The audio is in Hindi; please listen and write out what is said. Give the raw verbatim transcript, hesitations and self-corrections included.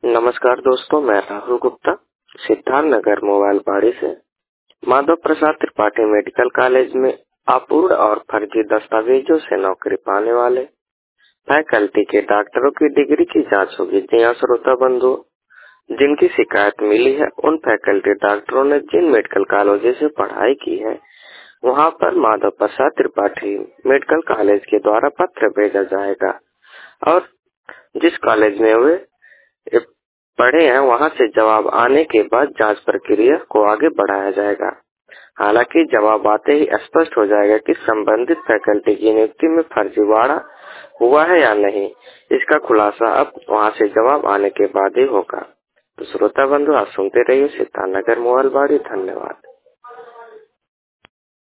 नमस्कार दोस्तों, मैं राहुल गुप्ता सिद्धार्थ नगर मोबाइल बाड़ी से। माधव प्रसाद त्रिपाठी मेडिकल कॉलेज में अपूर्ण और फर्जी दस्तावेजों से नौकरी पाने वाले फैकल्टी के डॉक्टरों की डिग्री की जांच होगी। जी हाँ श्रोता बंधु, जिनकी शिकायत मिली है उन फैकल्टी डॉक्टरों ने जिन मेडिकल कॉलेज से पढ़ाई की है वहां पर माधव प्रसाद त्रिपाठी मेडिकल कॉलेज के द्वारा पत्र भेजा जाएगा और जिस कॉलेज में वे पढ़े हैं वहां से जवाब आने के बाद जांच प्रक्रिया को आगे बढ़ाया जाएगा। हालांकि जवाब आते ही स्पष्ट हो जाएगा कि संबंधित फैकल्टी की नियुक्ति में फर्जीवाड़ा हुआ है या नहीं। इसका खुलासा अब वहां से जवाब आने के बाद ही होगा। तो श्रोता बंधु, आप सुनते रहिए सिद्धार्थ नगर मोबाइल बाड़ी। धन्यवाद।